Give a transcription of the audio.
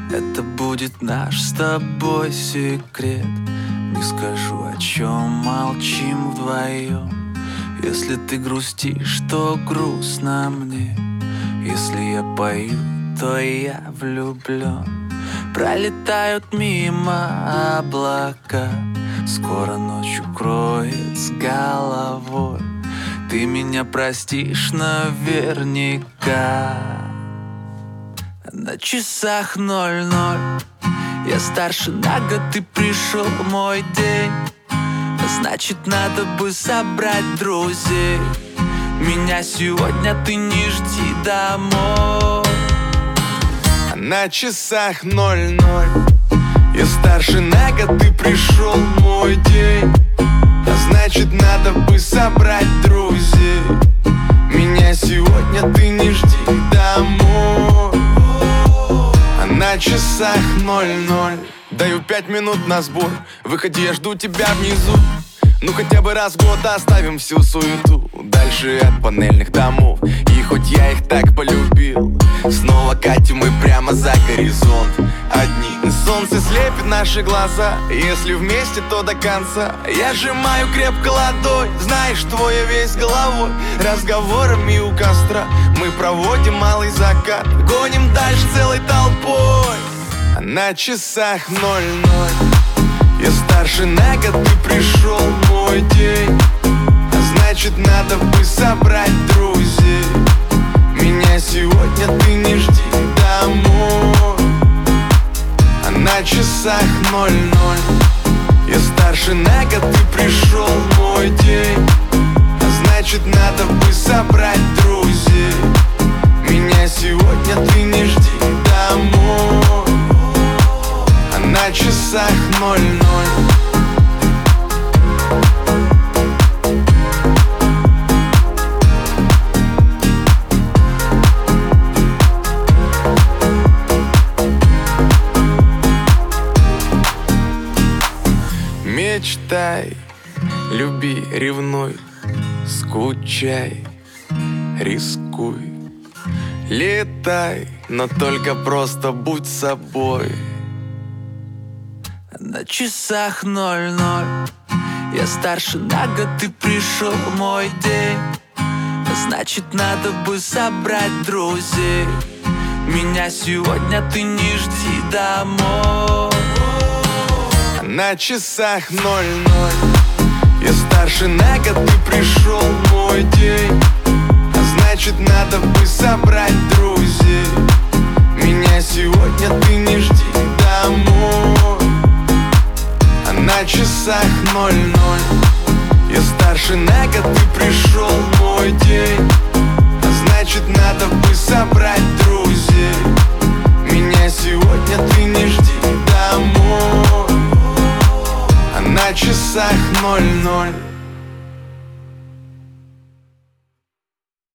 Это будет наш с тобой секрет. Не скажу, о чем молчим вдвоем. Если ты грустишь, то грустно мне. Если я пою, то я влюблен. Пролетают мимо облака, скоро ночь укроет с головой. Ты меня простишь наверняка. На часах 00. Я старше на год, ты пришел мой день. Значит, надо бы собрать друзей. Меня сегодня ты не жди домой. На часах 00. Я старше на год, ты пришел мой день. Значит, надо бы собрать друзей. Меня сегодня ты не жди домой. На часах 00. Даю 5 минут на сбор. Выходи, я жду тебя внизу. Ну хотя бы раз в год оставим всю суету дальше от панельных домов. И хоть я их так полюбил, снова катим мы прямо за горизонт. Одни солнце слепит наши глаза. Если вместе, то до конца. Я сжимаю крепко ладонь, знаешь, твоя весь головой. Разговорами у костра мы проводим малый закат. Гоним дальше целой толпой. А на часах 00. Я старше на год, ты пришел мой день. Значит, надо бы собрать друзей. Меня сегодня ты не жди домой. А на часах 00. Я старше на год, ты пришел мой день. Значит, надо бы собрать друзей. Меня сегодня ты не жди домой. А на часах 00. Мечтай, люби, ревнуй, скучай, рискуй. Летай, но только просто будь собой. На часах 00. Я старше на год, ты пришел мой день. Значит, надо бы собрать друзей. Меня сегодня ты не жди домой. На часах 00. Я старше на год, ты пришел мой день. Значит, надо бы собрать друзей. Меня сегодня ты не жди домой. А на часах 00. Я старше на год, ты пришел мой день. Значит, надо бы собрать друзей. Меня сегодня ты не жди домой. А на часах 00.